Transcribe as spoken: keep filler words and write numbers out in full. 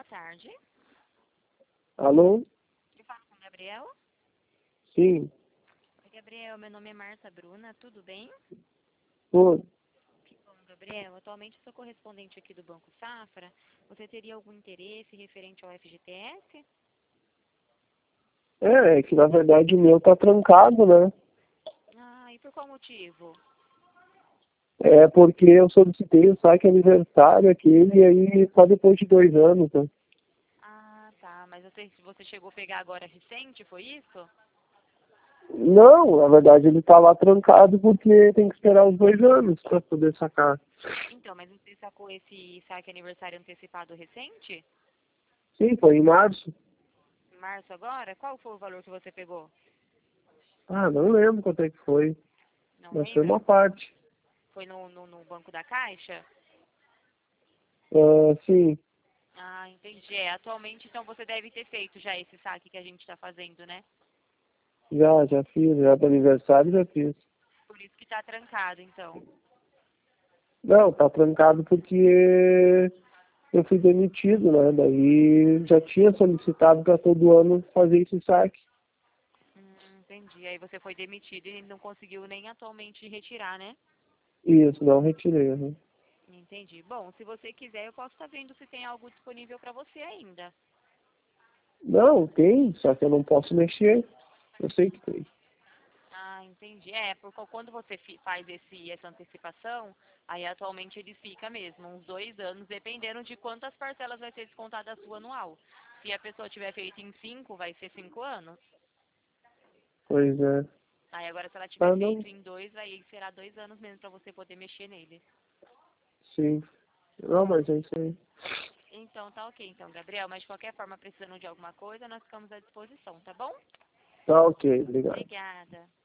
boa tarde. Alô? Eu falo com o Gabriel. Sim. Oi, Gabriel, meu nome é Marta Bruna, tudo bem? Oi. Que bom, Gabriel. Atualmente eu sou correspondente aqui do Banco Safra. Você teria algum interesse referente ao F G T S? É, é que na verdade o meu tá trancado, né? Ah, e por qual motivo? É porque eu solicitei o saque aniversário aquele e aí só depois de dois anos, né? Ah, tá. Mas você, você chegou a pegar agora recente, foi isso? Não, na verdade ele tá lá trancado porque tem que esperar os dois anos para poder sacar. Então, mas você sacou esse saque aniversário antecipado recente? Sim, foi em março. Em março agora? Qual foi o valor que você pegou? Ah, não lembro quanto é que foi, Não mas foi uma lembra? parte. Foi no, no, no Banco da Caixa? Ah, sim, Ah, entendi. É, atualmente, então, você deve ter feito já esse saque que a gente está fazendo, né? já, já fiz, já do aniversário já fiz. Por isso que está trancado, então. Não, tá trancado porque eu fui demitido, né? Daí já tinha solicitado para todo ano fazer esse saque. Hum, entendi. Aí você foi demitido e não conseguiu nem atualmente retirar, né? Isso, não retirei. Uhum. Entendi. Bom, se você quiser, eu posso estar vendo se tem algo disponível para você ainda. Não, tem, só que eu não posso mexer. Eu sei que tem. Ah, entendi. É, porque quando você fi- faz esse, essa antecipação, aí atualmente ele fica mesmo, uns dois anos, dependendo de quantas parcelas vai ser descontada a sua anual. Se a pessoa tiver feito em cinco, vai ser cinco anos. Pois é. Aí agora se ela tiver Ah, não, feito em dois, aí será dois anos mesmo para você poder mexer nele. sim. Não, mas é isso aí. Então tá ok, então, Gabriel, mas de qualquer forma, precisando de alguma coisa, nós ficamos à disposição, tá bom? Tá ok, obrigado. Obrigada.